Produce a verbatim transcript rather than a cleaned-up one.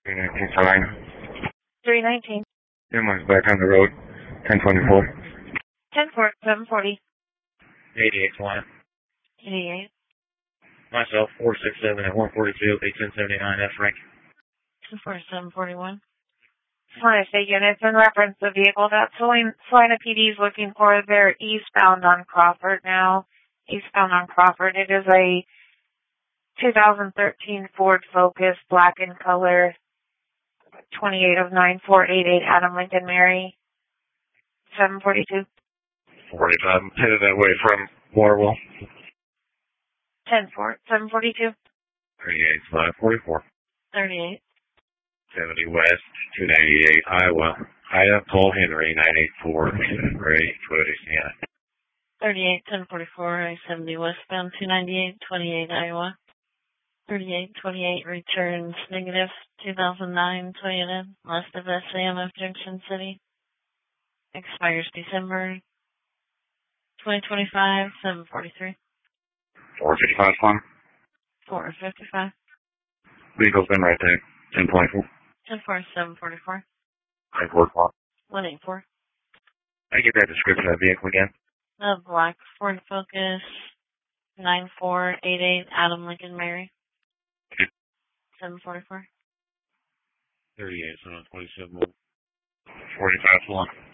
three nineteen, Salina. three nineteen. Your mine's back on the road. ten twenty-four. ten four, seven forty. eighty-eight, Salina. eighty-eight. Myself, four six seven at one forty-two, eighteen seventy-nine, F rank. two four seven forty-one. Salina State Units, in reference to the vehicle that Salina P D is looking for, they're eastbound on Crawford now. Eastbound on Crawford. It is a two thousand thirteen Ford Focus, black in color, twenty-eight of nine four eight eight, Adam Lincoln Mary, seven forty-two. forty-five, I'm headed that way from Waterville. ten four, seven forty-two. thirty-eight, five forty-four. thirty-eight. seventy West, two ninety-eight, Iowa. Ida, Paul Henry, nine eight four, Ray, Twitty, yeah. thirty-eight, ten forty-four, I seventy westbound, two ninety-eight, twenty-eight, Iowa. thirty-eight, twenty-eight, returns negative, two thousand nine, Toyota, west of S A M F Junction City. Expires December twenty twenty-five, seven forty-three. four fifty-five, one. four fifty-five. Vehicle's been right there, ten twenty-four. ten four, seven forty-four. ten forty-four. one eighty-four. I get that description of the vehicle again. The black Ford Focus, nine four eight eight, Adam Lincoln Mary. seven forty-four. thirty-eight, so twenty-seven. forty-five, one.